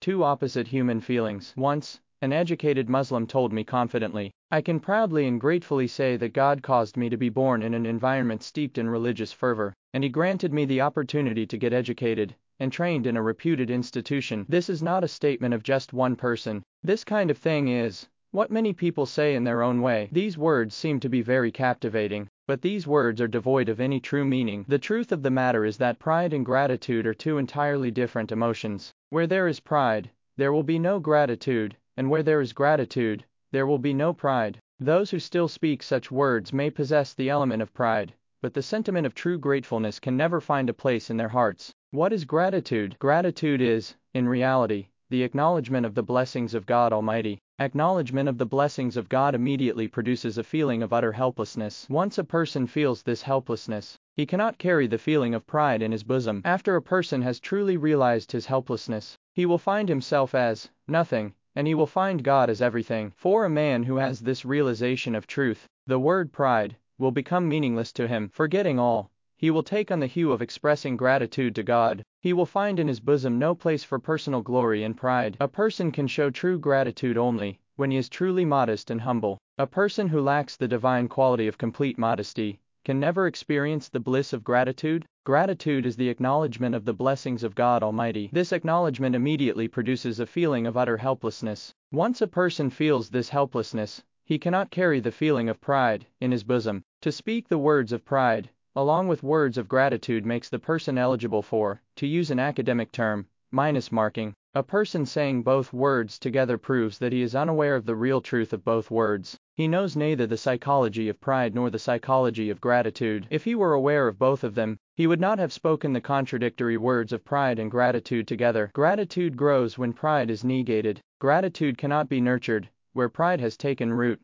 two opposite human feelings. Once, an educated Muslim told me confidently, "I can proudly and gratefully say that God caused me to be born in an environment steeped in religious fervor, and He granted me the opportunity to get educated and trained in a reputed institution." This is not a statement of just one person. This kind of thing is what many people say in their own way. These words seem to be very captivating, but these words are devoid of any true meaning. The truth of the matter is that pride and gratitude are two entirely different emotions. Where there is pride, there will be no gratitude, and where there is gratitude, there will be no pride. Those who still speak such words may possess the element of pride, but the sentiment of true gratefulness can never find a place in their hearts. What is gratitude? Gratitude is, in reality, the acknowledgement of the blessings of God Almighty. Acknowledgement of the blessings of God immediately produces a feeling of utter helplessness. Once a person feels this helplessness, he cannot carry the feeling of pride in his bosom. After a person has truly realized his helplessness, he will find himself as nothing, and he will find God as everything. For a man who has this realization of truth, the word pride will become meaningless to him. Forgetting all, he will take on the hue of expressing gratitude to God. He will find in his bosom no place for personal glory and pride. A person can show true gratitude only when he is truly modest and humble. A person who lacks the divine quality of complete modesty can never experience the bliss of gratitude. Gratitude is the acknowledgement of the blessings of God Almighty. This acknowledgement immediately produces a feeling of utter helplessness. Once a person feels this helplessness, he cannot carry the feeling of pride in his bosom. To speak the words of pride along with words of gratitude makes the person eligible for, to use an academic term, minus marking. A person saying both words together proves that he is unaware of the real truth of both words. He knows neither the psychology of pride nor the psychology of gratitude. If he were aware of both of them, he would not have spoken the contradictory words of pride and gratitude together. Gratitude grows when pride is negated. Gratitude cannot be nurtured where pride has taken root.